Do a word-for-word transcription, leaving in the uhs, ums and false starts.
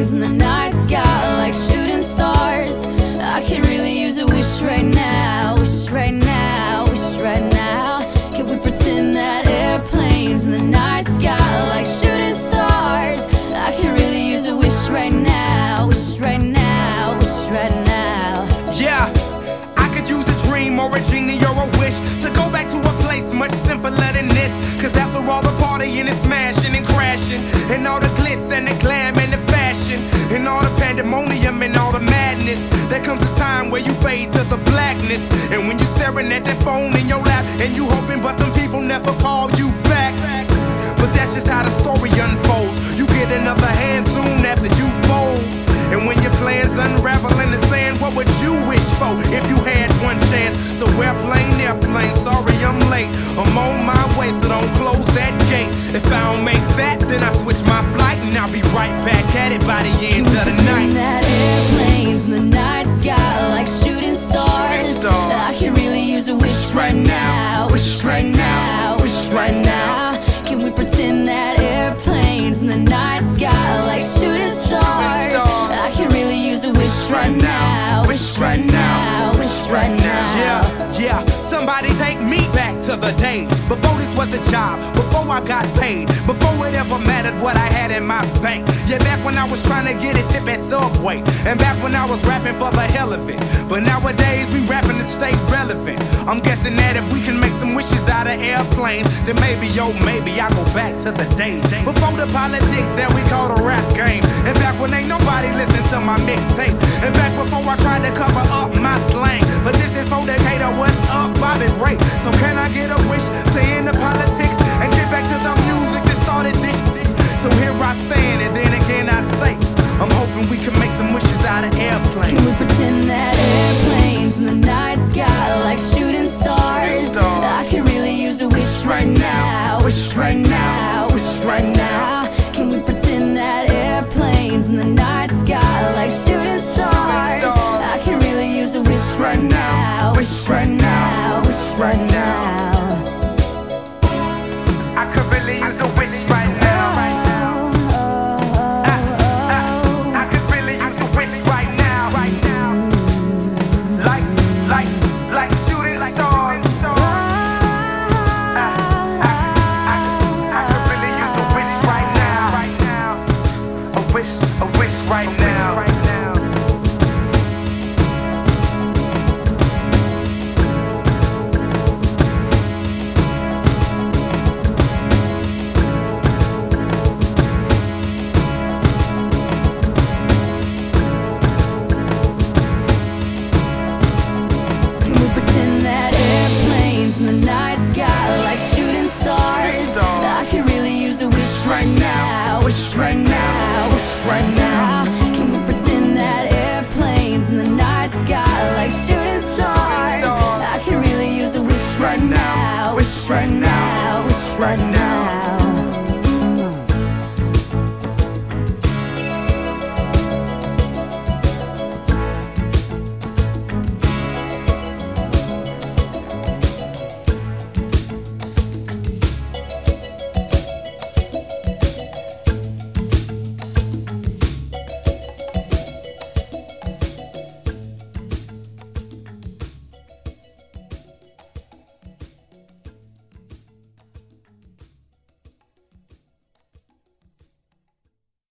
airplanes in the night sky like shooting stars. I could really use a wish right now, wish right now, wish right now. Can we pretend that airplanes in the night sky like shooting stars? I could really use a wish right now, wish right now, wish right now. Yeah, I could use a dream or a genie or a wish to go back to a place much simpler than this. Cause after all the partying and smashing and crashing, and all the glitz and the glam and the fashion, and all the pandemonium and all the madness, there comes a time where you fade to the blackness. And when you staring at that phone in your lap, and you hoping but them people never call you back. But that's just how the story unfolds. You get another hand soon after you fold. And when your plans unravel in the sand, what would you wish for if you had one chance? So airplane, airplane, sorry I'm late. I'm on my way, so don't close that gate. If I don't make that, then I switch my flight, and I'll be right back at it by the end of the night. That airplanes in the night sky like shooting stars. Shooting stars. I can really use a wish right now, wish right now, wish right now. Can we pretend that airplanes in the night sky like shooting stars? I can really use a wish right now, wish right now, wish right now. Yeah, yeah, somebody take me back to the days before this was a job, before I got paid, before it ever mattered what I had in my bank. Yeah, back when I was trying to get a tip at Subway, and back when I was rapping for the hell of it. But nowadays we rapping to stay relevant. I'm guessing that if we can make some wishes out of airplanes, then maybe, yo, maybe I go back to the days before the politics that we call the rap game, and back when ain't nobody listen to my mixtape, and back before I tried to cover up my slang. But this is for Decatur, what's up, Bobby Ray? So can I get a wish to end the politics and get back to the music that started this? So here I stand, and then again I say, I'm hoping we can make some wishes out of airplanes. Can we pretend that airplanes in the night sky like shooting stars? I can really use a wish right now, wish right now, wish right now. Can we pretend that airplanes in the night sky like shooting stars? I can really use a wish right now, wish right